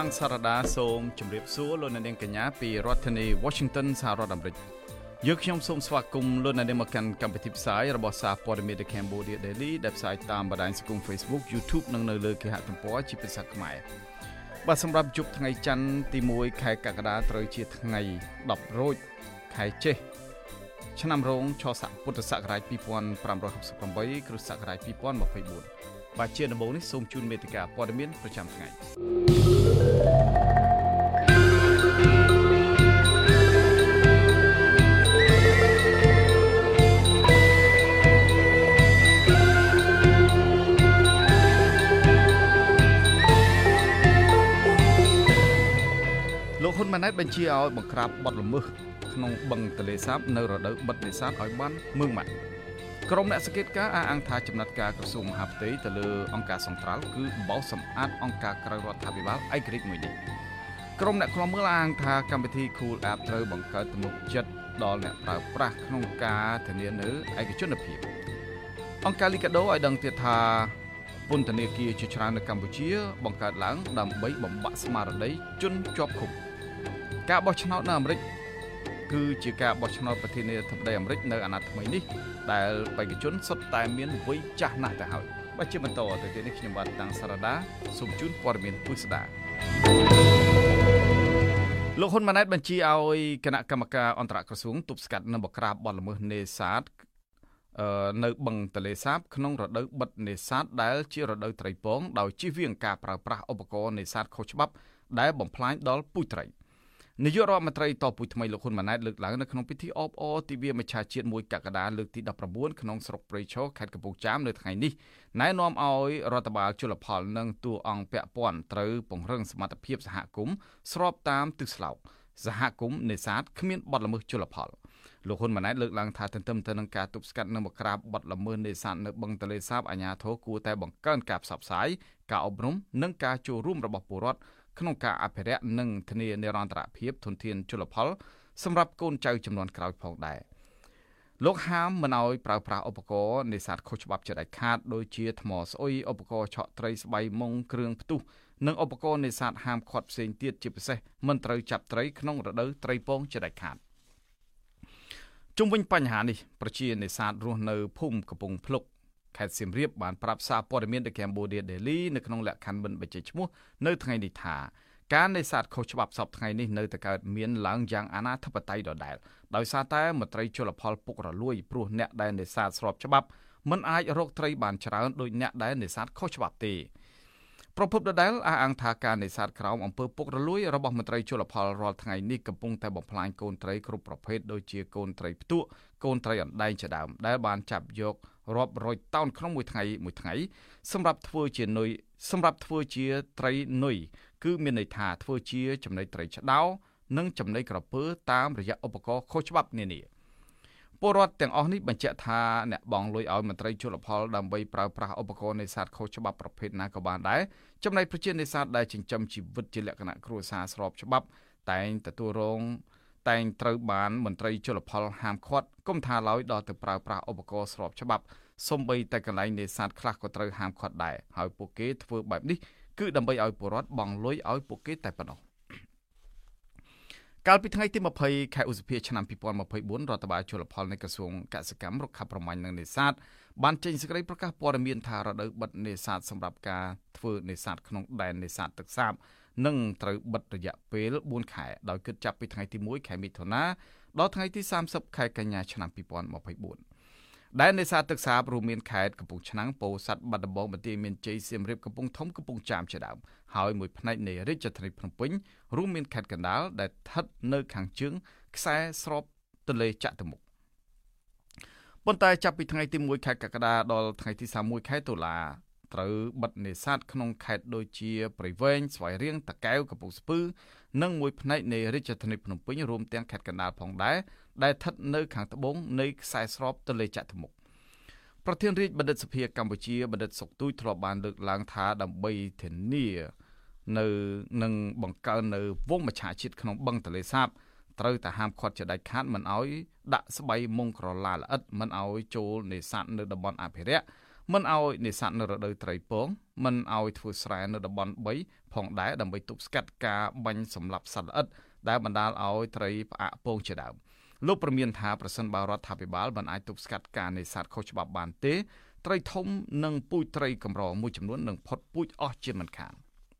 តាំងសារ៉ាដាសូមជម្រាបសួរលោកអ្នកនាងកញ្ញាពីរដ្ឋធានី Washington សហរដ្ឋអាមេរិកយើងខ្ញុំសូមស្វាគមន៍លោកអ្នកនាងមកកាន់កម្មវិធីផ្សាយរបស់សារព័ត៌មាន The Cambodia Daily ដែលផ្សាយតាមបណ្ដាញសង្គម Facebook YouTube និងនៅលើគេហទំព័រជាភាសាខ្មែរបាទសម្រាប់យប់ថ្ងៃច័ន្ទទី1ខែកក្កដាត្រូវជាថ្ងៃ10រោចខែចេសឆ្នាំរោងឆស័កពុទ្ធសករាជ2568គ្រិស្តសករាជ2024បាទជាដំបូងនេះសូមជូនមេតិការព័ត៌មានប្រចាំថ្ងៃលោកហ៊ុនម៉ាណែតបញ្ជាឲ្យបង្ក្រាបបទល្មើសក្នុងបឹងទន្លេសាបនៅរដូវបិទនេសាទឲ្យបានម៉ឺងម៉ាត់ក្រុមអ្នកសង្កេតការណ៍អះអាងថាចំណាត់ការក្រសួងមហាផ្ទៃទៅលើអង្គការសង្ត្រាល់គឺបោសសម្អាតអង្គការក្រៅរដ្ឋាភិបាលឯករាជ្យមួយនេះក្រុមអ្នកខ្លាំមើលអះអាងថាកម្មវិធី Cool App ត្រូវបង្កើតទំនុកចិត្តដល់អ្នកប្រើប្រាស់ក្នុងការធានានូវឯកជនភាពអង្គការលីកាដូឲ្យដឹងទៀតថាពន្ធនាគារជាច្រើននៅកម្ពុជាបង្កើតឡើងដើម្បីបំបាក់ស្មារតីជនជាប់ឃុំការបោះឆ្នោតនៅអាមេរិកគឺជាការបោះឆ្នោតប្រធានាធិបតីអាមេរិកនៅអាណត្តិថ្មីនេះដែលបេក្ខជនសុទ្ធតែមានវ័យចាស់ណាស់ទៅហើយបើជាបន្តទៅទៀតនេះខ្ញុំបាទតាំងសារ៉ាដាសូមជូនព័ត៌មានពុស្ដាលោកហ៊ុនម៉ាណែតបញ្ជាឲ្យគណៈកម្មការអន្តរក្រសួងទប់ស្កាត់និងបង្ក្រាបបទល្មើសនេសាទនៅបឹងទន្លេសាបក្នុងរដូវបិទនេសាទដែលជារដូវត្រីពងដោយជៀសវាងការប្រើប្រាស់ឧបករណ៍នេសាទខុសច្បាប់ដែលបំផ្លាញដល់ពូជត្រីនាយករដ្ឋមន្ត្រីតពូជថ្មីលោកហ៊ុនម៉ាណែតលើកឡើងនៅក្នុងពិធីអបអរទិវាមច្ឆជាតិ1កក្កដាលើកទី19ក្នុងស្រុកព្រៃឈរខេត្តកំពង់ចាមនៅថ្ងៃនេះណែនាំឲ្យរដ្ឋបាលជលផលនិងតួអង្គពាក់ព័ន្ធត្រូវពង្រឹងសមត្ថភាពសហគមន៍ស្របតាមទិសស្លោកសហគមន៍នេសាទគ្មានបទល្មើសជលផលលោកហ៊ុនម៉ាណែតលើកឡើងថាទន្ទឹមទៅនឹងការទប់ស្កាត់និងបង្ក្រាបបទល្មើសនេសាទនៅបឹងទន្លេសាបអាជ្ញាធរគួរតែបង្កើនការផ្សព្វផ្សាយការអប់រំនិងការចូលរួមរបស់ពលរដ្ឋក្នុងការអភិរក្សនិងធានានិរន្តរភាពធនធានជលផលសម្រាប់កូនចៅចំនួនក្រោយផងដែរលោកហាមមិនឲ្យប្រើប្រាស់ឧបករណ៍នេសាទខុសច្បាប់ជាដាច់ខាតដូចជាថ្មស្អុយឧបករណ៍ឆក់ត្រីស្បៃមុងគ្រឿងផ្ទុះនិងឧបករណ៍នេសាទហាមឃាត់ផ្សេងទៀតជាពិសេសមិនត្រូវចាប់ត្រីក្នុងរដូវត្រីពងជាដាច់ខាតជុំវិញបញ្ហានេះប្រជានេសាទរស់នៅភូមិកំពង់ភ្លុកខេត្តសៀមរាបបានប្រាប់សារព័ត៌មាន The Cambodia Daily នៅក្នុងលក្ខខណ្ឌមិនបញ្ចេញឈ្មោះនៅថ្ងៃនេះថាការនេសាទខុសច្បាប់សពថ្ងៃនេះនៅតែកើតមានឡើងយ៉ាងអនាធិបតេយ្យដដែលដោយសារតែមន្ត្រីជលផលពុករលួយព្រោះអ្នកដែលនេសាទស្របច្បាប់មិនអាចរកត្រីបានច្រើនដោយអ្នកដែលនេសាទខុសច្បាប់ទេប្រពន្ធដដែលអះអាងថាការនេសាទក្រោមអំពើពុករលួយរបស់មន្ត្រីជលផលរាល់ថ្ងៃនេះកំពុងតែបំផ្លាញកូនត្រីគ្រប់ប្រភេទដូចជាកូនត្រីផ្ទក់កូនត្រីអណ្ដែងជាដើមដែលបានចាប់យករាប់រយតោនក្នុងមួយថ្ងៃសម្រាប់ធ្វើជាត្រីនុយគឺមានន័យថាធ្វើជាចំណីត្រីឆ្ដោនិងចំណីក្រពើតាមរយៈឧបករណ៍ខុសច្បាប់នានាពលរដ្ឋទាំងអស់នេះបញ្ជាក់ថាអ្នកបងលុយឲ្យមន្ត្រីជលផលដើម្បីប្រើប្រាស់ឧបករណ៍នេសាទខុសច្បាប់ប្រភេទណាក៏បានដែរចំណែកប្រជានេសាទដែលចិញ្ចឹមជីវិតជាលក្ខណៈគ្រួសារស្របច្បាប់តែងត្រូវបានមន្ត្រីជលផលហាមឃាត់កុំថាឡើយដល់ទៅប្រើប្រាស់ឧបករណ៍ស្របច្បាប់សូម្បីតែកន្លែងនេសាទខ្លះក៏ត្រូវហាមឃាត់ដែរហើយពួកគេធ្វើបែបនេះគឺដើម្បីឲ្យពលរដ្ឋបង់លុយឲ្យពួកគេតែប៉ុណ្ណោះកាលពីថ្ងៃទី20ខែឧសភាឆ្នាំ2024រដ្ឋបាលជលផលនៃក្រសួងកសិកម្មរុក្ខាប្រមាញ់និងនេសាទបានចេញសេចក្តីប្រកាសព័ត៌មានថារដូវបិទនេសាទសម្រាប់ការធ្វើនេសាទក្នុងដែននេសាទទឹកសាបនឹងត្រូវបិទរយៈពេល4ខែដោយគិតចាប់ពីថ្ងៃទី1ខែមិថុនាដល់ថ្ងៃទី30ខែកញ្ញាឆ្នាំ2024ដែលនេសាទទឹកសាបរួមមានខេត្តកំពង់ឆ្នាំងពោធិ៍សាត់បាត់ដំបងបន្ទាយមានជ័យសៀមរាបកំពង់ធំកំពង់ចាមជាដើមហើយមួយផ្នែកនៃរាជធានីភ្នំពេញរួមមានខេត្តកណ្ដាលដែលស្ថិតនៅខាងជើងខ្សែស្របទន្លេចតុមុខប៉ុន្តែចាប់ពីថ្ងៃទី1ខែកក្កដាដល់ថ្ងៃទី31ខែតុលាត្រូវបិទនេសាទក្នុងខេត្តដូចជាព្រៃវែងស្វាយរៀងតាកែវកំពង់ស្ពឺនិងមួយផ្នែកនៃរាជធានីភ្នំពេញរួមទាំងខេត្តកណ្ដាលផងដែរដែលស្ថិតនៅខាងត្បូងនៃខ្សែស្របទន្លេចតុមុខប្រធានរាជបណ្ឌិតសភាកម្ពុជាបណ្ឌិតសុកទូចធ្លាប់បានលើកឡើងថាដើម្បីធានានៅនឹងបង្កើននៅវងមច្ឆជាតិក្នុងបឹងទន្លេសាបត្រូវតែហាមឃាត់ជាដាច់ខាតមិនឲ្យដាក់ស្បៃមុងក្រឡាល្អិតមិនឲ្យចូលនេសាទនៅតំបន់អភិរក្សមិនឲ្យនេសាទនៅរដូវត្រីពងមិនឲ្យធ្វើស្រែនៅតំបន់3ផងដែរដើម្បីទប់ស្កាត់ការបាញ់សម្លាប់សត្វល្អិតដែលបណ្ដាលឲ្យត្រីផ្អាកពងជាដើមលោកប្រមានថាប្រសិនបើរដ្ឋាភិបាលមិនអាចទប់ស្កាត់ការនេសាទខុសច្បាប់បានទេត្រីធំនិងពូជត្រីកម្រមួយចំនួននឹងផុតពូជអស់ជាមិនខាន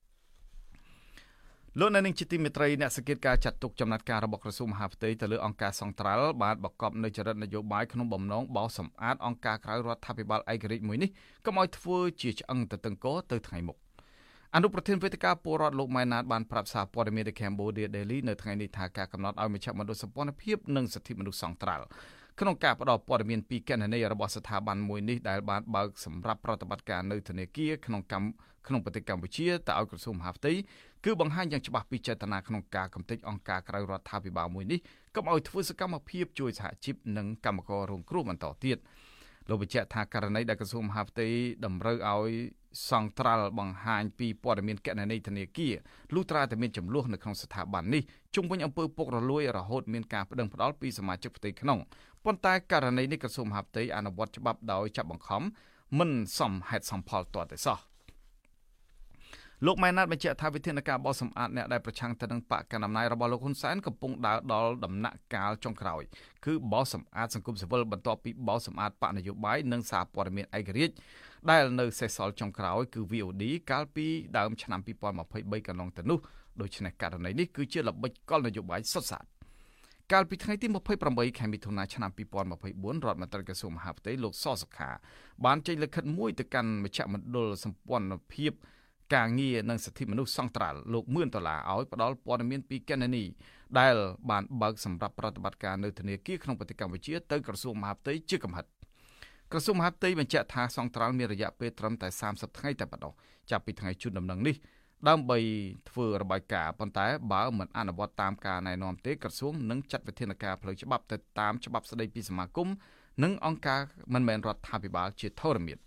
លោកអ្នកនាងជាទីមេត្រីអ្នកសង្កេតការចាត់ទុកចំណាត់ការរបស់ក្រសួងមហាផ្ទៃទៅលើអង្គការសង្ត្រាល់បានបង្កប់នៅចរិតនយោបាយក្នុងបំណងបោសសម្អាតអង្គការក្រៅរដ្ឋាភិបាលឯករាជ្យមួយនេះកុំឲ្យធ្វើជាឆ្អឹងទៅតឹងកទៅថ្ងៃមុខអនុប្រធានវេទិកាពលរដ្ឋលោកម៉ែនណាតបានប្រាប់សារព័ត៌មាន The Cambodia Daily នៅថ្ងៃនេះថាការកំណត់ឲ្យមជ្ឈមណ្ឌលសម្ព័ន្ធភាពនិងសិទ្ធិមនុស្សសង្ត្រាល់ក្នុងការផ្តល់ព័ត៌មានពីគណនីរបស់ស្ថាប័នមួយនេះដែលបានបើកសម្រាប់ប្រតិបត្តិការនៅធនាគារក្នុងប្រទេសកម្ពុជាទៅឲ្យក្រសួងមហាផ្ទៃគឺបង្ហាញយ៉ាងច្បាស់ពីចេតនាក្នុងការកំទេចអង្គការក្រៅរដ្ឋាភិបាលមួយនេះកុំឲ្យធ្វើសកម្មភាពជួយសហជីពនិងកម្មកររងគ្រោះបន្តទៀតលោកបញ្ជាក់ថាករណីដែលក្រសួងមហាផ្ទៃតម្រូវឲ្យសង្ត្រាល់បង្ហាញពីព័ត៌មានគណនីធនាគារលុះត្រាតែមានចំនួននៅក្នុងស្ថាប័ននេះជុំវិញអំពើពុករលួយរហូតមានការប្តឹងផ្តល់ពីសមាជិកផ្ទៃក្នុងប៉ុន្តែករណីនេះក្រសួងមហាផ្ទៃអនុវត្តច្បាប់ដោយចាប់បង្ខំមិនសមហេតុសមផលទាល់តែសោះលោកម៉ែនណាតបញ្ជាក់ថាវិធានការបោសសម្អាតអ្នកដែលប្រឆាំងទៅនឹងបកកណ្ដាលអំណាចរបស់លោកហ៊ុនសែនកំពុងដើរដល់ដំណាក់កាលចុងក្រោយគឺបោសសម្អាតសង្គមស៊ីវិលបន្ទាប់ពីបោសសម្អាតបកនយោបាយនិងសារព័ត៌មានឯករាជ្យដែលនៅសេសសល់ចុងក្រោយគឺ VOD កាលពីដើមឆ្នាំ2023កន្លងទៅនោះដូច្នេះករណីនេះគឺជាល្បិចកលនយោបាយសុទ្ធសាធកាលពីថ្ងៃទី28ខែមិថុនាឆ្នាំ2024រដ្ឋមន្ត្រីក្រសួងមហាផ្ទៃលោកសសុខាបានចេញលិខិតមួយទៅកាន់មជ្ឈមណ្ឌលសម្ព័ន្ធភាពការងារនិងសិទ្ធិមនុស្សសង្ត្រាល់លោក$1000ឲ្យផ្ដល់ព័ត៌មានពីគណនីដែលបានបើកសម្រាប់ប្រតិបត្តិការនៅធនាគារក្នុងប្រទេសកម្ពុជាទៅក្រសួងមហាផ្ទៃជាកំហិតក្រសួងមហាផ្ទៃបញ្ជាក់ថាសង្ត្រាល់មានរយៈពេលត្រឹមតែ30ថ្ងៃតែប៉ុណ្ណោះចាប់ពីថ្ងៃជូនដំណឹងនេះដើម្បីធ្វើរបាយការណ៍ប៉ុន្តែបើមិនអនុវត្តតាមការណែនាំទេក្រសួងនឹងចាត់វិធានការផ្លូវច្បាប់ទៅតាមច្បាប់ស្តីពីសមាគមនិងអង្គការមិនមែនរដ្ឋាភិបាលជាធរមាន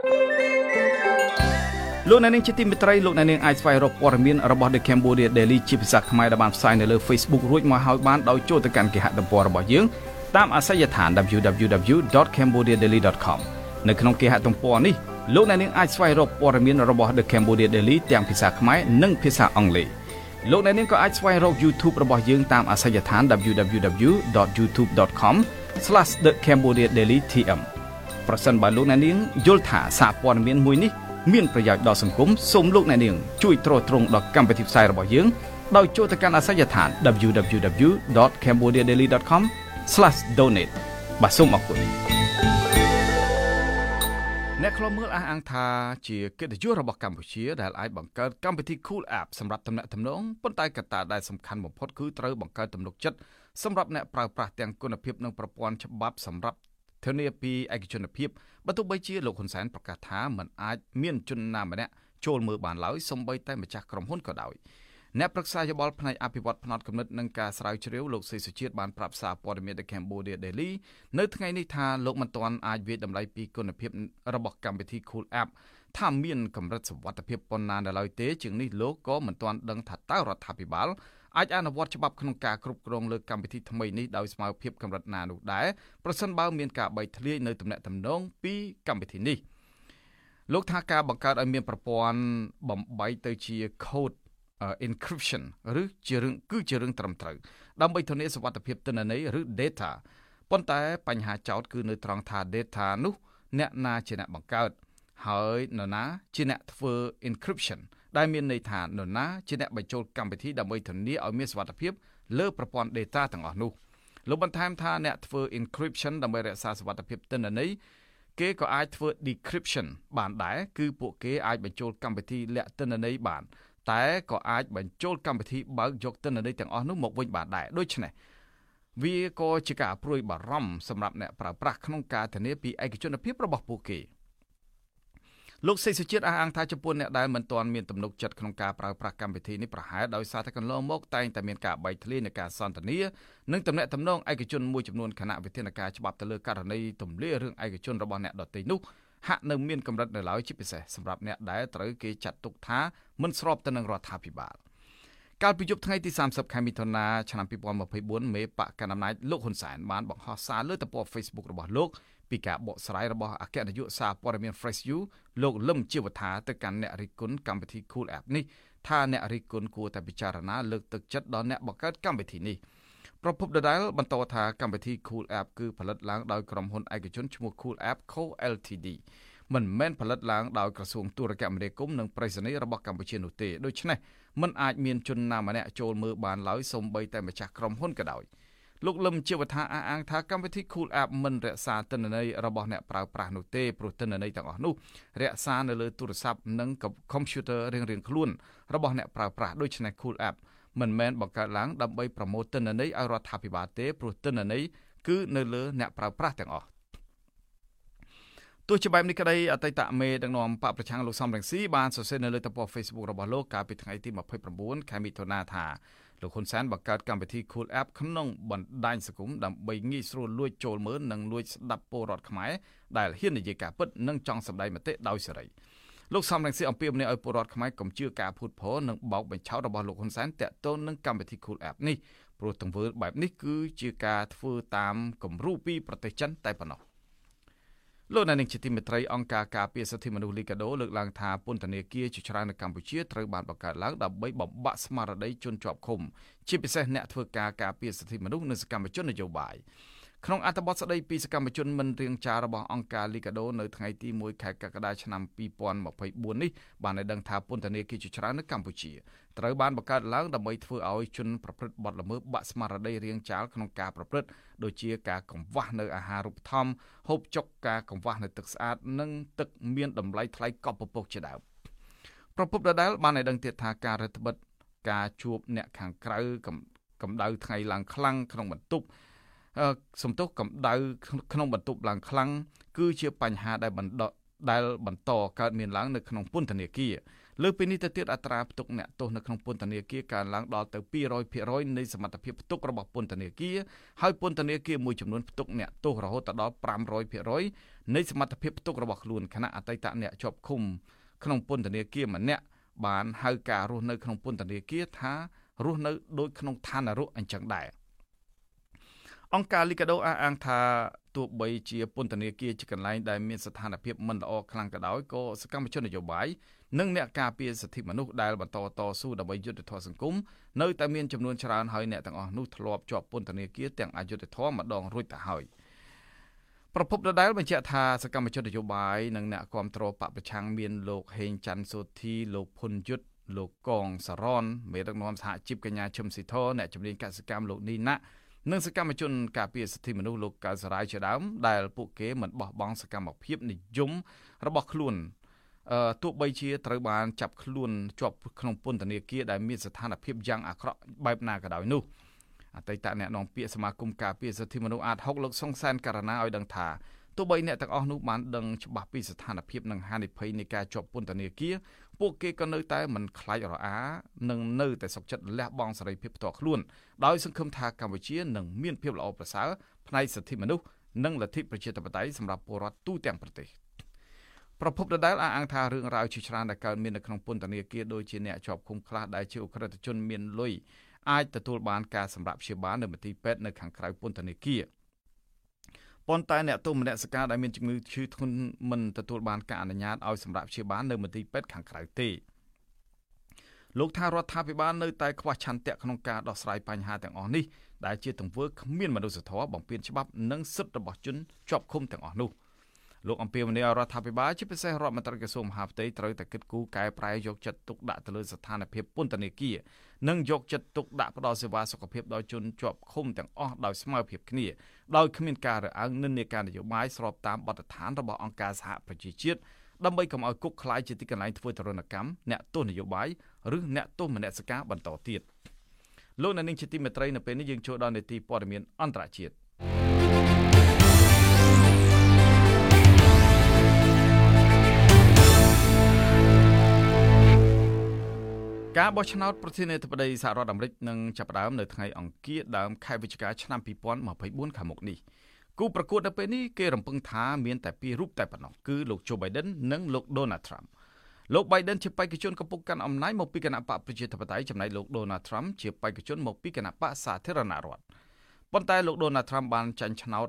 លោកអ្នកនាងជាទីមេត្រីលោកអ្នកនាងអាចស្វែងរកព័ត៌មានរបស់ The Cambodia Daily ជាភាសាខ្មែរដែលបានផ្សាយនៅលើ Facebook រួចមកហើយបានដោយចូលទៅកាន់គេហទំព័ររបស់យើងតាមអាសយដ្ឋាន www.cambodiadaily.com នៅក្នុងគេហទំព័រនេះលោកអ្នកនាងអាចស្វែងរកព័ត៌មានរបស់ The Cambodia Daily ទាំងភាសាខ្មែរនិងភាសាអង់គ្លេសលោកអ្នកនាងក៏អាចស្វែងរក YouTube របស់យើងតាមអាសយដ្ឋាន www.youtube.com/thecambodiadailytm ប្រសិនបើលោកអ្នកនាងយល់ថាសារព័ត៌មានមួយនេះមានប្រយោជន៍ដល់សង្គមសូមលោកអ្នកនាងជួយទ្រទ្រង់ដល់កម្មវិធីផ្សាយរបស់យើងដោយចូលទៅកាន់អាសយដ្ឋាន www.cambodiadaily.com/donate បាទសូមអរគុណអ្នកខ្លំមើលអះអាងថាជាកិត្តិយសរបស់កម្ពុជាដែលអាចបង្កើតកម្មវិធី Cool App សម្រាប់ទំនាក់ទំនងប៉ុន្តែកត្តាដែលសំខាន់បំផុតគឺត្រូវបង្កើតទំនុកចិត្តសម្រាប់អ្នកប្រើប្រាស់ទាំងគុណភាពនិងប្រព័ន្ធច្បាប់សម្រាប់ធានាពីឯកជនភាពបើទោះបីជាលោកហ៊ុនសែនប្រកាសថាមិនអាចមានជនណាម្នាក់ចូលមើលបានឡើយសូម្បីតែម្ចាស់ក្រុមហ៊ុនក៏ដោយអ្នកប្រឹក្សាយោបល់ផ្នែកអភិវឌ្ឍផ្នត់គំនិតនិងការស្រាវជ្រាវលោកសេសុជាតិបានប្រាប់សារព័ត៌មាន The Cambodia Daily នៅថ្ងៃនេះថាលោកមិនទាន់អាចវិតម្លៃពីគុណភាពរបស់កម្មវិធី Cool App ថាមានកម្រិតសុវត្ថិភាពប៉ុណ្ណានៅឡើយទេជាងនេះលោកក៏មិនទាន់ដឹងថាតើរដ្ឋាភិបាលអាចអនុវត្តច្បាប់ក្នុងការគ្រប់គ្រងលើកម្មវិធីថ្មីនេះដោយស្មើភាពកម្រិតណានោះដែរប្រសិនបើមានការបែកធ្លាយនៅទំនាក់ទំនងពីកម្មវិធីនេះលោកថាការបង្កើតឲ្យមានប្រព័ន្ធបំបីទៅជា code encryption ឬគឺជារឿងត្រឹមត្រូវដើម្បីធានាសុវត្ថិភាពទិន្នន័យឬ data ប៉ុន្តែបញ្ហាចោទគឺនៅត្រង់ថា data នោះអ្នកណាជាអ្នកបង្កើតហើយនរណាជាអ្នកធ្វើ encryption ដែលមានន័យថានរណាជាអ្នកបញ្ចូលកម្មវិធីដើម្បីធានាឲ្យមានសុវត្ថិភាពលើប្រព័ន្ធ data ទាំងអស់នោះលោកបន្ថែមថាអ្នកធ្វើ encryption ដើម្បីរក្សាសុវត្ថិភាពទិន្នន័យគេក៏អាចធ្វើ decryption បានដែរគឺពួកគេអាចបញ្ចូលកម្មវិធីលាក់ទិន្នន័យបានតែក៏អាចបញ្ចូលកម្មវិធីបើកយកទិន្នន័យទាំងអស់នោះមកវិញបានដែរដូច្នេះវាក៏ជាការព្រួយបារម្ភសម្រាប់អ្នកប្រើប្រាស់ក្នុងការធានាពីឯកជនភាពរបស់ពួកគេលោកសេសុជាតិអះអាងថាចំពោះអ្នកដែលមិនទាន់មានទំនុកចិត្តក្នុងការប្រើប្រាស់កម្មវិធីនេះប្រហែលដោយសារតែកន្លងមកតែងតែមានការបែកធ្លាយនៃការសន្ទនានិងទំនាក់ទំនងឯកជនមួយចំនួនគណៈវិធានការច្បាប់ទៅលើករណីទម្លាក់រឿងឯកជនរបស់អ្នកដទៃនោះហាក់នៅមានកម្រិតនៅឡើយជាពិសេសសម្រាប់អ្នកដែលត្រូវគេចាត់ទុកថាមិនស្របទៅនឹងរដ្ឋាភិបាលកាលពីយប់ថ្ងៃទី30ខែមិថុនាឆ្នាំ2024មេបកកណ្ដាលអំណាចលោកហ៊ុនសែនបានបង្ហោះសារលើទំព័រ Facebook របស់លោកពីការបកស្រាយរបស់អគ្គនាយកសារព័ត៌មាន Fresh You លោកលឹមជាវថាទៅកាន់អ្នករិះគន់កម្មវិធី Cool App នេះថាអ្នករិះគន់គួរតែពិចារណាលើកទឹកចិត្តដល់អ្នកបង្កើតកម្មវិធីនេះប្រពន្ធដដែលបន្តថាកម្មវិធី Cool App គឺផលិតឡើងដោយក្រុមហ៊ុនឯកជនឈ្មោះ Cool App Co Ltd មិនមែនផលិតឡើងដោយក្រសួងទូរគមនាគមន៍និងប្រៃសណីយ៍របស់កម្ពុជានោះទេដូច្នេះមិនអាចមានជនណាម្នាក់ចូលមើលបានឡើយសូម្បីតែម្ចាស់ក្រុមហ៊ុនក៏ដោយលោកលឹមជាវថាអះអាងថាកម្មវិធី Cool App មិនរក្សាទិន្នន័យរបស់អ្នកប្រើប្រាស់នោះទេព្រោះទិន្នន័យទាំងអស់នោះរក្សានៅលើទូរស័ព្ទនិងកុំព្យូទ័ររៀងៗខ្លួនរបស់អ្នកប្រើប្រាស់ដូច្នេះ Cool App មិនមែនបង្កើតឡើងដើម្បីប្រមូលទិន្នន័យឲ្យរដ្ឋាភិបាលទេព្រោះទិន្នន័យគឺនៅលើអ្នកប្រើប្រាស់ទាំងអស់ទោះជាបែបនេះក្តីអតីតមេដឹកនាំបកប្រឆាំងលោកសំរងស៊ីបានសរសេរនៅលើទំព័រ Facebook របស់លោកកាលពីថ្ងៃទី29ខែមិថុនាថាលោកហ៊ុនសែនបង្កើតកម្មវិធី Cool App ក្នុងបណ្ដាញសង្គមដើម្បីងាយស្រួលលួចចូលមើលនិងលួចស្ដាប់ពលរដ្ឋខ្មែរដែលហ៊ាននិយាយការពិតនិងចង់សម្ដែងមតិដោយសេរីលោកសំរងស៊ីអំពាវនាវឲ្យពលរដ្ឋខ្មែរកុំជឿការភូតភរនិងបោកបញ្ឆោតរបស់លោកហ៊ុនសែនទាក់ទងនឹងកម្មវិធី Cool App នេះព្រោះទង្វើបែបនេះគឺជាការធ្វើតាមគំរូពីប្រទេសចិនតែប៉ុណ្ណោះលោកនាយកជាទីមេត្រីអង្គការការពារសិទ្ធិមនុស្សលីកាដូលើកឡើងថាពន្ធនាគារជាច្រើននៅកម្ពុជាត្រូវបានបង្កើតឡើងដើម្បីបំបាក់ស្មារតីជនជាប់ឃុំជាពិសេសអ្នកធ្វើការការពារសិទ្ធិមនុស្សនិងសកម្មជននយោបាយក្នុងអត្ថបទស្តីពីសកម្មជនមិនរាងចារបស់អង្គការលីកាដូនៅថ្ងៃទី1ខែកក្កដាឆ្នាំ2024នេះបានឲ្យដឹងថាពន្ធនាគារជាច្រើននៅកម្ពុជាត្រូវបានបង្កើតឡើងដើម្បីធ្វើឲ្យជនប្រព្រឹត្តបទល្មើសបាក់ស្មារតីរាងចាលក្នុងការប្រព្រឹត្តដូចជាការកង្វះនៅអាហារូបត្ថម្ភហូបចុកការកង្វះនៅទឹកស្អាតនិងទឹកមានតម្លៃថ្លៃកប់ពពកជាដើមប្រពន្ធដដែលបានឲ្យដឹងទៀតថាការរដ្ឋបិទការជួបអ្នកខាងក្រៅកម្ដៅថ្ងៃឡើងខ្លាំងក្នុងបន្ទប់សំទោសកម្ដៅក្នុងបន្ទប់ឡើងខ្លាំងគឺជាបញ្ហាដែលបន្តកើតមានឡើងនៅក្នុងពន្ធនាគារលើពីនេះទៅទៀតអត្រាផ្ទុកអ្នកទោសនៅក្នុងពន្ធនាគារកើនឡើងដល់ទៅ 200% នៃសមត្ថភាពផ្ទុករបស់ពន្ធនាគារហើយពន្ធនាគារមួយចំនួនផ្ទុកអ្នកទោសរហូតដល់ 500% នៃសមត្ថភាពផ្ទុករបស់ខ្លួនខណៈអតីតអ្នកជាប់ឃុំក្នុងពន្ធនាគារម្នាក់បានហៅការរស់នៅក្នុងពន្ធនាគារថារស់នៅដូចក្នុងឋាននរកអញ្ចឹងដែរអង្គការលីកាដូអះអាងថាទោះបីជាពន្ធនាគារជាកន្លែងដែលមានស្ថានភាពមិនល្អខ្លាំងក៏ដោយក៏សកម្មជននយោបាយនិងអ្នកការពារសិទ្ធិមនុស្សដែលបន្តតស៊ូដើម្បីយុត្តិធម៌សង្គមនៅតែមានចំនួនច្រើនហើយអ្នកទាំងអស់នោះធ្លាប់ជាប់ពន្ធនាគារទាំងអយុត្តិធម៌ម្ដងរួចទៅហើយប្រពន្ធដដែលបញ្ជាក់ថាសកម្មជននយោបាយនិងអ្នកគាំទ្របកប្រឆាំងមានលោកហេងច័ន្ទសូធីលោកភុនយុទ្ធលោកកងសរនមេដឹកនាំសហជីពកញ្ញាឈឹមស៊ីធអ្នកជំនាញកសិកម្មលោកនីណានិងសកម្មជនការពារសិទ្ធិមនុស្សលោកកៅសរាយជាដើមដែលពួកគេមិនបោះបង់សកម្មភាពនិយមរបស់ខ្លួនទោះបីជាត្រូវបានចាប់ខ្លួនជាប់ក្នុងពន្ធនាគារដែលមានស្ថានភាពយ៉ាងអាក្រក់បែបណាក៏ដោយនោះអតីតអ្នកនាំពាក្យសមាគមការពារសិទ្ធិមនុស្សអាត6លោកសុងសែនករណាឲ្យដឹងថាទោះបីអ្នកទាំងអស់នោះបានដឹងច្បាស់ពីស្ថានភាពនិងហានិភ័យនៃការជាប់ពន្ធនាគារពួកគេក៏នៅតែមិនខ្លាចរអានិងនៅតែសុខចិត្តលះបង់សេរីភាពផ្ទាល់ខ្លួនដោយសង្ឃឹមថាកម្ពុជានឹងមានភាពល្អប្រសើរផ្នែកសិទ្ធិមនុស្សនិងលទ្ធិប្រជាធិបតេយ្យសម្រាប់ពលរដ្ឋទូទាំងប្រទេសប្រពន្ធដដែលអះអាងថារឿងរ៉ាវជាច្រើនដែលកើតមាននៅក្នុងពន្ធនាគារដូចជាអ្នកជាប់ឃុំខ្លះដែលជាអក្រិតជនមានលុយអាចទទួលបានការសម្រាប់ព្យាបាលនៅមន្ទីរពេទ្យនៅខាងក្រៅពន្ធនាគារប៉ុន្តែអ្នកទោសមនសិការដែលមានជំងឺឈឺធ្ងន់មិនទទួលបានការអនុញ្ញាតឲ្យសម្រាប់ព្យាបាលនៅមន្ទីរពេទ្យខាងក្រៅទេលោកថារដ្ឋាភិបាលនៅតែខ្វះឆន្ទៈក្នុងការដោះស្រាយបញ្ហាទាំងអស់នេះដែលជាទង្វើគ្មានមនុស្សធម៌បំពានច្បាប់និងសិទ្ធិរបស់ជនជាប់ឃុំទាំងអស់នោះលោកអំពីវនីរដ្ឋាភិបាលជាពិសេសរដ្ឋមន្ត្រីក្រសួងមហាផ្ទៃត្រូវតែគិតគូរកែប្រែយកចិត្តទុកដាក់ទៅលើស្ថានភាពពន្ធនាគារនិងយកចិត្តទុកដាក់ផ្ដល់សេវាសុខភាពដល់ជនជាប់ឃុំទាំងអស់ដោយស្មើភាពគ្នាដោយគ្មានការរើសអើងនិន្នាការនយោបាយស្របតាមបទដ្ឋានរបស់អង្គការសហប្រជាជាតិដើម្បីកុំឲ្យគុកខ្លាយជាទីកន្លែងធ្វើទរណកម្មអ្នកទោសនយោបាយឬអ្នកទោសមនសិការបន្តទៀតលោកអ្នកនាងជាទីមេត្រីនៅពេលនេះយើងចូលដល់នេតិព័ត៌មានអន្តរជាតិការបោះឆ្នោតប្រធានាធិបតីសហរដ្ឋអាមេរិកនឹងចាប់ផ្ដើមនៅថ្ងៃអង្គារដើមខែវិច្ឆិកាឆ្នាំ2024ខាងមុខនេះគូប្រកួតនៅពេលនេះគេរំពឹងថាមានតែពីររូបតែប៉ុណ្ណោះគឺលោក Joe Biden និងលោក Donald Trump លោក Biden ជាបេក្ខជនកំពុងកាន់អំណាចមកពីគណៈបកប្រជាធិបតេយ្យចំណែកលោក Donald Trump ជាបេក្ខជនមកពីគណៈបកសាធារណរដ្ឋប៉ុន្តែលោក Donald Trump បានចាញ់ឆ្នោត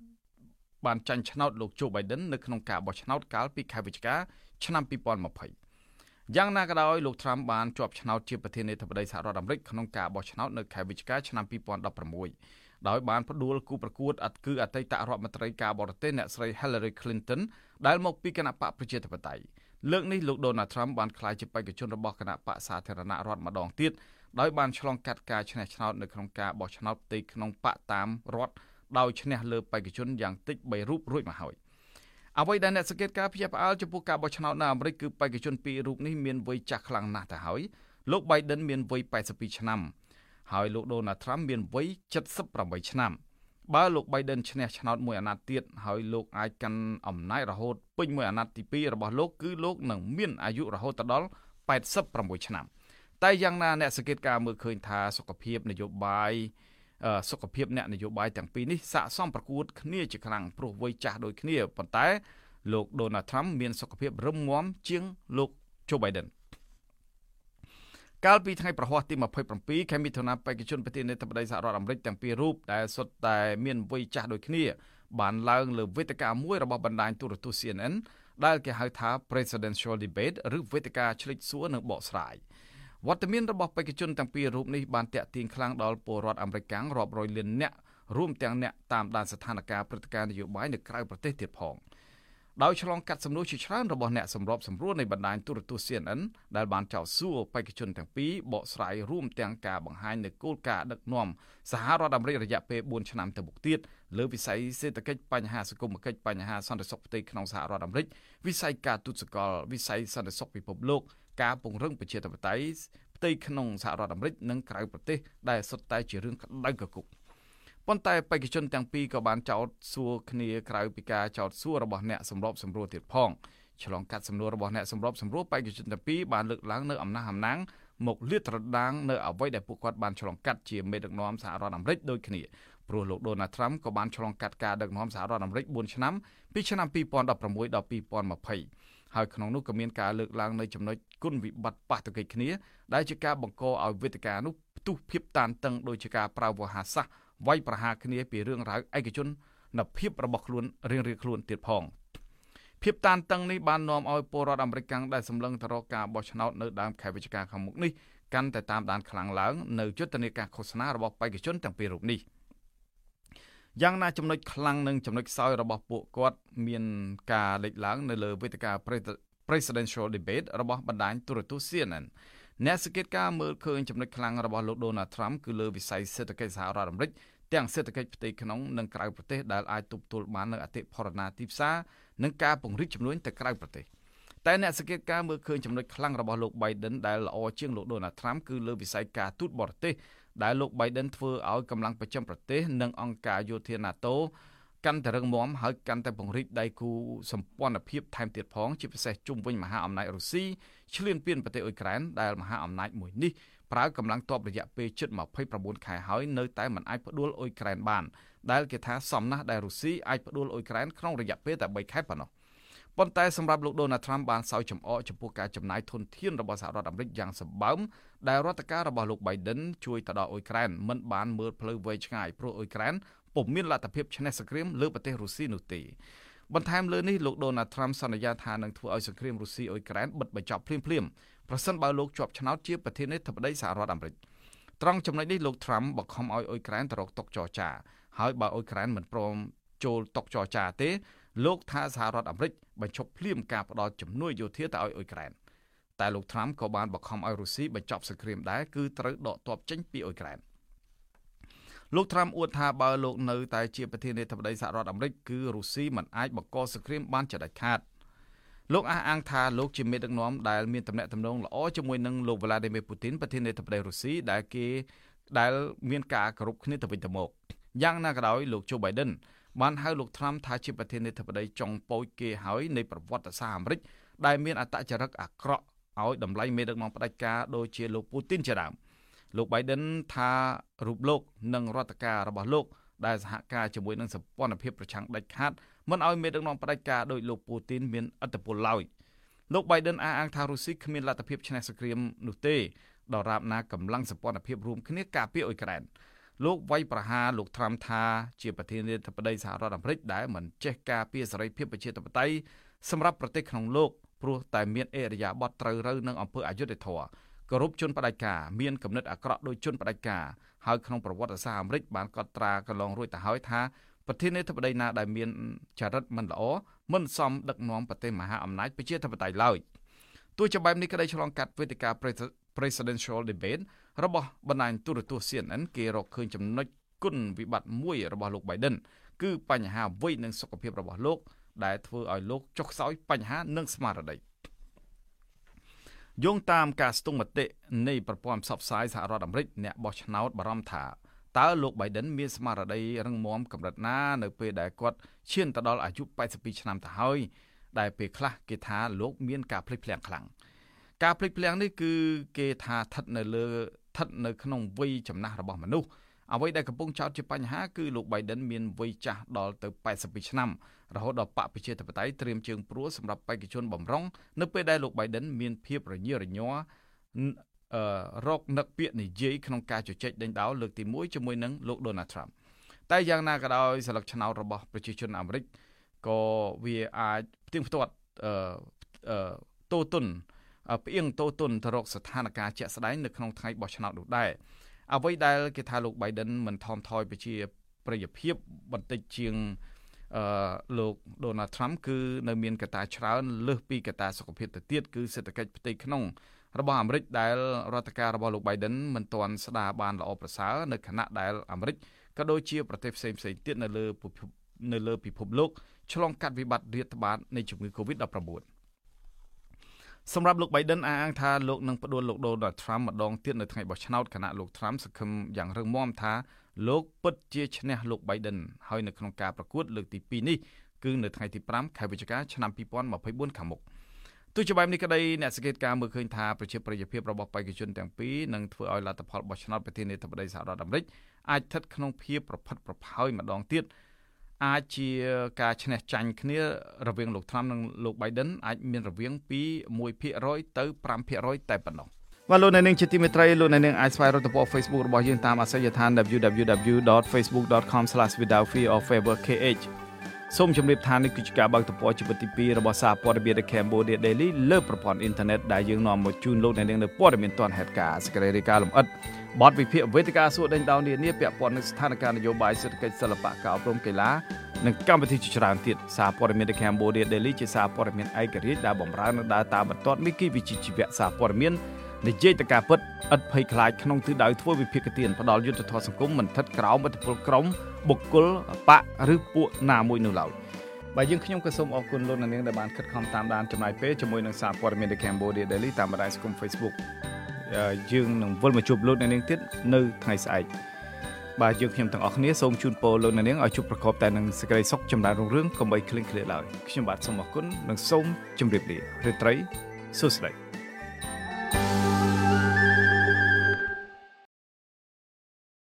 លោក Joe Biden នៅក្នុងការបោះឆ្នោតកាលពីខែវិច្ឆិកាឆ្នាំ2020យ៉ាងណាក៏ដោយលោក Trump បានជាប់ឆ្នោតជាប្រធានាធិបតីសហរដ្ឋអាមេរិកក្នុងការបោះឆ្នោតនៅខែវិច្ឆិកាឆ្នាំ2016ដោយបានផ្ដួលគូប្រកួតអតីតរដ្ឋមន្ត្រីការបរទេសអ្នកស្រី Hillary Clinton ដែលមកពីគណៈបកប្រជាធិបតេយ្យលើកនេះលោក Donald Trump បានក្លាយជាបេក្ខជនរបស់គណៈបកសាធារណរដ្ឋម្ដងទៀតដោយបានឆ្លងកាត់ការឈ្នះឆ្នោតនៅក្នុងការបោះឆ្នោតផ្ទៃក្នុងបកតាមរដ្ឋដោយឈ្នះលើបេក្ខជនយ៉ាងតិច3រូបរួចមកហើយអ្វីដែលអ្នកសង្កេតការភ្ញាក់ផ្អើលចំពោះការបោះឆ្នោតនៅអាមេរិកគឺបេក្ខជនពីររូបនេះមានវ័យចាស់ខ្លាំងណាស់ទៅហើយលោក Biden មានវ័យ82ឆ្នាំហើយលោក Donald Trump មានវ័យ78ឆ្នាំបើលោក Biden ឈ្នះឆ្នោតមួយអាណត្តិទៀតហើយលោកអាចកាន់អំណាចរហូតពេញមួយអាណត្តិទី2របស់លោកគឺលោកនឹងមានអាយុរហូតដល់86ឆ្នាំតែយ៉ាងណាអ្នកសង្កេតការមើលឃើញថាសុខភាពអ្នកនយោបាយទាំងពីរនេះស័ក្តិសមប្រកួតគ្នាជាខ្លាំងព្រោះវ័យចាស់ដូចគ្នាប៉ុន្តែលោក Donald Trump មានសុខភាពរឹងមាំជាងលោក Joe Biden កាលពីថ្ងៃប្រហ័សទី27ខែមិថុនាបេក្ខជនប្រធានាធិបតីសហរដ្ឋអាមេរិកទាំងពីររូបដែលសុទ្ធតែមានវ័យចាស់ដូចគ្នាបានឡើងលើវេទិកាមួយរបស់បណ្ដាញទូរទស្សន៍ CNN ដែលគេហៅថា Presidential Debate ឬវេទិកាឆ្លេចសួរនិងបកស្រាយវត្តមានរបស់បេក្ខជនទាំងពីររូបនេះបានតាក់ទាញខ្លាំងដល់ពលរដ្ឋអាមេរិករាប់រយលាននាក់រួមទាំងអ្នកតាមដានស្ថានភាពព្រឹត្តិការណ៍នយោបាយនៅក្រៅប្រទេសទៀតផងដោយឆ្លងកាត់សំណួរជាច្រើនរបស់អ្នកសម្របសម្រួលនៃបណ្ដាញទូរទស្សន៍ CNN ដែលបានចោទសួរបេក្ខជនទាំងពីរបកស្រាយរួមទាំងការបង្ហាញនូវគោលការណ៍ដឹកនាំសហរដ្ឋអាមេរិករយៈពេល4ឆ្នាំទៅមុខទៀតលើវិស័យសេដ្ឋកិច្ចបញ្ហាសង្គមគិច្ចបញ្ហាសន្តិសុខផ្ទៃក្នុងសហរដ្ឋអាមេរិកវិស័យការទូតសកលវិស័យសន្តិសុខពិភពលោកការពង្រឹងប្រជាធិបតេយ្យផ្ទៃក្នុងសហរដ្ឋអាមេរិកនិងក្រៅប្រទេសដែលសុទ្ធតែជារឿងក្តៅគគុកប៉ុន្តែបេក្ខជនទាំងពីរក៏បានចោទសួរគ្នាក្រៅពីការចោទសួររបស់អ្នកសម្របសម្រួលទៀតផងឆ្លងកាត់សំណួររបស់អ្នកសម្របសម្រួលបេក្ខជនទាំងពីរបានលើកឡើងនៅអំណះអំណាងមកលាតត្រដាងនៅអ្វីដែលពួកគាត់បានឆ្លងកាត់ជាមេដឹកនាំសហរដ្ឋអាមេរិកដូចគ្នាព្រោះលោក Donald Trump ក៏បានឆ្លងកាត់ការដឹកនាំសហរដ្ឋអាមេរិក4ឆ្នាំពីឆ្នាំ2016ដល់2020ហើយក្នុងនោះក៏មានការលើកឡើងនៅចំណុចគុណវិបត្តិប៉ះទង្គិចគ្នាដែលជាការបង្កឲ្យវេទិកានោះផ្ទុះភាពតានតឹងដោយជាការប្រើវោហារសាស្ត្រវាយប្រហារគ្នាពីរឿងរ៉ាវឯកជនភាពរបស់ខ្លួនរៀងៗខ្លួនទៀតផងភាពតានតឹងនេះបាននាំឲ្យពលរដ្ឋអាមេរិកដែលសម្លឹងទៅរកការបោះឆ្នោតនៅដើមខែវិច្ឆិកាខាងមុខនេះកាន់តែតាមដានខ្លាំងឡើងនៅយុទ្ធនាការឃោសនារបស់បេក្ខជនទាំងពីររូបនេះយ៉ាងណាចំណុចខ្លាំងនិងចំណុចខ្សោយរបស់ពួកគាត់មានការលេចឡើងនៅលើវេទិកា Presidential Debate របស់បណ្ដាញទូរទស្សន៍ CNN អ្នកសង្កេតការមើលឃើញចំណុចខ្លាំងរបស់លោក Donald Trump គឺលើវិស័យសេដ្ឋកិច្ចសហរដ្ឋអាមេរិកទាំងសេដ្ឋកិច្ចផ្ទៃក្នុងនិងក្រៅប្រទេសដែលអាចទប់ទល់បាននូវអតិផរណាទីផ្សារនិងការពង្រីកចំនួនទៅក្រៅប្រទេសតែអ្នកសង្កេតការមើលឃើញចំណុចខ្លាំងរបស់លោក Biden ដែលល្អជាងលោក Donald Trump គឺលើវិស័យការទូតបរទេសដែលលោក Biden ធ្វើឲ្យកម្លាំងប្រចាំប្រទេសនិងអង្គការយោធា NATO កាន់តែរឹងមាំហើយកាន់តែពង្រីកដៃគូសម្ព័ន្ធភាពថែមទៀតផងជាពិសេសជុំវិញមហាអំណាចរុស្ស៊ីឈ្លានពានប្រទេសអ៊ុយក្រែនដែលមហាអំណាចមួយនេះប្រើកម្លាំងទ័ពរយៈពេលជិត29ខែហើយនៅតែមិនអាចផ្ដួលអ៊ុយក្រែនបានដែលគេថាសមណាស់ដែលរុស្ស៊ីអាចផ្ដួលអ៊ុយក្រែនក្នុងរយៈពេលតែ3ខែប៉ុណ្ណោះប៉ុន្តែសម្រាប់លោក Donald Trump បានសោយចំអកចំពោះការចំណាយធនធានរបស់សហរដ្ឋអាមេរិកយ៉ាងសម្បើមដែលរដ្ឋការរបស់លោក Biden ជួយទៅដល់អ៊ុយក្រែនមិនបានមើលផ្លូវវែងឆ្ងាយព្រោះអ៊ុយក្រែនពុំមានលទ្ធភាពឈ្នះសង្គ្រាមលើប្រទេសរុស្ស៊ីនោះទេបន្ថែមលើនេះលោក Donald Trump សន្យាថានឹងធ្វើឲ្យសង្គ្រាមរុស្ស៊ីអ៊ុយក្រែនបិទបញ្ចប់ភ្លាមៗប្រសិនបើលោកជាប់ឆ្នោតជាប្រធានាធិបតីសហរដ្ឋអាមេរិកត្រង់ចំណុចនេះលោក Trump បង្ខំឲ្យអ៊ុយក្រែនទៅរកតុចរចាហើយបើអ៊ុយក្រែនមិនព្រមចូលតុចរចាទេលោកថាសហរដ្ឋអាមេរិកបញ្ឈប់ភ្លាមការផ្តល់ជំនួយយោធាទៅឲ្យអ៊ុយក្រែនតែលោក Trump ក៏បានបង្ខំឲ្យរុស្ស៊ីបញ្ចប់សង្គ្រាមដែរគឺត្រូវដកទ័ពចេញពីអ៊ុយក្រែនលោក Trump អួតថាបើលោកនៅតែជាប្រធានាធិបតីសហរដ្ឋអាមេរិកគឺរុស្ស៊ីមិនអាចបង្កសង្គ្រាមបានជាដាច់ខាតលោកអះអាងថាលោកជាមេដឹកនាំដែលមានទំនាក់ទំនងល្អជាមួយនឹងលោក Vladimir Putin ប្រធានាធិបតីរុស្ស៊ីដែលមានការគោរពគ្នាទៅវិញទៅមកយ៉ាងណាក៏ដោយលោក Joe Biden បានហៅលោក Trump ថាជាប្រធានាធិបតីចុងពូជគេហើយនៃប្រវត្តិសាស្ត្រអាមេរិកដែលមានអត្តចរិតអាក្រក់ឲ្យតម្លៃមេដឹកនាំផ្ដាច់ការដូចជាលោក Putin ជាដើមលោក Biden ថារូបលោកនិងរដ្ឋការរបស់លោកដែលសហការជាមួយនឹងសម្ព័ន្ធភាពប្រឆាំងដាច់ខាតមិនឲ្យមេដឹកនាំផ្ដាច់ការដោយលោក Putin មានឥទ្ធិពលឡើយលោក Biden អះអាងថារុស្ស៊ីគ្មានលទ្ធភាពឈ្នះសង្គ្រាមនោះទេដរាបណាកម្លាំងសម្ព័ន្ធភាពរួមគ្នាការពារអ៊ុយក្រែនលោកវាយប្រហារលោក Trump ថាជាប្រធានាធិបតីសហរដ្ឋអាមេរិកដែលមិនចេះការពារសេរីភាពប្រជាធិបតេយ្យសម្រាប់ប្រទេសក្នុងលោកព្រោះតែមានអេរយាប័តត្រូវរើនឹងអំពើអយុត្តិធម៌គោរពជនផ្ដាច់ការមានគំនិតអាក្រក់ដោយជនផ្ដាច់ការហើយក្នុងប្រវត្តិសាស្ត្រអាមេរិកបានកត់ត្រាកន្លងរួចទៅហើយថាប្រធានាធិបតីណាដែលមានចរិតមិនល្អមិនសមដឹកនាំប្រទេសមហាអំណាចប្រជាធិបតេយ្យឡើយទោះជាបែបនេះក្តីឆ្លងកាត់វេទិកា Presidential Debate របស់បណ្ដាញទូរទស្សន៍ CNN គេរកឃើញចំណុចគុណវិបត្តិមួយរបស់លោក Biden គឺបញ្ហាវ័យនិងសុខភាពរបស់លោកដែលធ្វើឲ្យលោកចុះខ្សោយបញ្ហានិងស្មារតីយោងតាមការស្ទង់មតិនៃប្រព័ន្ធផ្សព្វផ្សាយសហរដ្ឋអាមេរិកអ្នកបោះឆ្នោតបារម្ភថាតើលោក Biden មានស្មារតីរឹងមាំកម្រិតណានៅពេលដែលគាត់ឈានទៅដល់អាយុ82ឆ្នាំទៅហើយដែលពេលខ្លះគេថាលោកមានការភ្លេចភ្លាំងខ្លាំងការភ្លេចភ្លាំងនេះគឺគេថាស្ថិតនៅក្នុងវ័យចំណាស់របស់មនុស្សអ្វីដែលកំពុងចោទជាបញ្ហាគឺលោក Biden មានវ័យចាស់ដល់ទៅ82ឆ្នាំរហូតដល់បកប្រជាធិបតេយ្យត្រៀមជើងព្រោះសម្រាប់បេក្ខជនបម្រុងនៅពេលដែលលោក Biden មានភាពរញ៉េរញ័ររកនឹកពាក្យនិយាយក្នុងការជជែកដេញដោលលើកទី1ជាមួយនឹងលោក Donald Trump តែយ៉ាងណាក៏ដោយសិលឹកឆ្នោតរបស់ប្រជាជនអាមេរិកក៏វាអាចផ្ទៀងផ្ទាត់តូទុនផ្អៀងតូទុនទៅរកស្ថានភាពជាក់ស្ដែងនៅក្នុងថ្ងៃបោះឆ្នោតនោះដែរអ្វីដែលគេថាលោក Biden មិនថមថយប្រជាប្រិយភាពបន្តិចជាងលោក Donald Trump គឺនៅមានកត្តាច្រើនលើសពីកត្តាសុខភាពទៅទៀតគឺសេដ្ឋកិច្ចផ្ទៃក្នុងរបស់អាមេរិកដែលរដ្ឋការរបស់លោក Biden មិនទាន់ស្ដារបានល្អប្រសើរនៅខណៈដែលអាមេរិកក៏ដូចជាប្រទេសផ្សេងៗទៀតនៅលើពិភពលោកឆ្លងកាត់វិបត្តិរាតត្បាតនៃជំងឺ Covid-19 សម្រាប់លោក Biden អះអាងថាលោកនឹងផ្ដួលលោក Donald Trump ម្ដងទៀតនៅថ្ងៃបោះឆ្នោតខណៈលោក Trump សង្ឃឹមយ៉ាងរឹងមាំថាលោកពិតជាឈ្នះលោក Biden ហើយនៅក្នុងការប្រកួតលើកទី2នេះគឺនៅថ្ងៃទី5ខែវិច្ឆិកាឆ្នាំ2024ខាងមុខទោះជាបែបនេះក្តីអ្នកសង្កេតការណ៍មើលឃើញថាប្រជាប្រិយភាពរបស់បេក្ខជនទាំងពីរនឹងធ្វើឲ្យលទ្ធផលបោះឆ្នោតប្រធានាធិបតីសហរដ្ឋអាមេរិកអាចស្ថិតក្នុងភាពប្រផិតប្រផោយម្ដងទៀតអាចជាការឈ្នះចាញ់គ្នារវាងលោក Trump និងលោក Biden អាចមានរវាងពី 1% ទៅ 5% តែប៉ុណ្ណោះបាទលោកអ្នកនាងជាទីមេត្រីលោកអ្នកនាងអាចស្វែងរកទំព័រ Facebook របស់យើងតាមអាសយដ្ឋាន www.facebook.com/withoutfearorfavourkh សូមជម្រាបថានេះគឺជាការបើកទំព័រជីវិតទី2របស់សារព័ត៌មាន The Cambodia Daily លើប្រព័ន្ធអ៊ីនធឺណិតដែលយើងនាំមកជូនលោកអ្នកនាងនៅព័ត៌មានទាន់ហេតុការណ៍សេចក្តីរាយការណ៍លម្អិតបទវិភាគវេទិកាសួរដេញដោលនានាពាក់ព័ន្ធនឹងស្ថានភាពនយោបាយសេដ្ឋកិច្ចសិល្បៈការអប់រំកីឡានិងកម្មវិធីជាច្រើនទៀតសារព័ត៌មាន The Cambodia Daily ជាសារព័ត៌មានឯករាជ្យដែលបម្រើនៅដើរតាមបន្ទាត់មីគីវិជ្ជាជីវៈសារព័ត៌មាននិយាយទៅការពិតឥតភ័យខ្លាចក្នុងទិសដៅធ្វើវិភាគទានផ្ដាល់យុទ្ធធម៌សង្គមមិនស្ថិតក្រោមឥទ្ធិពលក្រុមបុគ្គលបកឬពួកណាមួយនោះឡើយបាទយើងខ្ញុំក៏សូមអរគុណលោកអ្នកនាងដែលបានខិតខំតាមដានចំណាយពេលជាមួយនឹងសារព័ត៌មាន The Cambodia Daily តាមបណ្ដាញសង្គម Facebook យើងនឹងវិលមកជួបលោកអ្នកនាងទៀតនៅថ្ងៃស្អែកបាទយើងខ្ញុំទាំងអស់គ្នាសូមជូនពរលោកអ្នកនាងឲ្យជួបប្រកបតែនឹងសេចក្តីសុខចម្រើនរុងរឿងកុំបីឃ្លៀងឃ្លាតឡើយខ្ញុំបាទសូមអរគុណនិងសូមជម្រាបលារាត្រីសួស្តី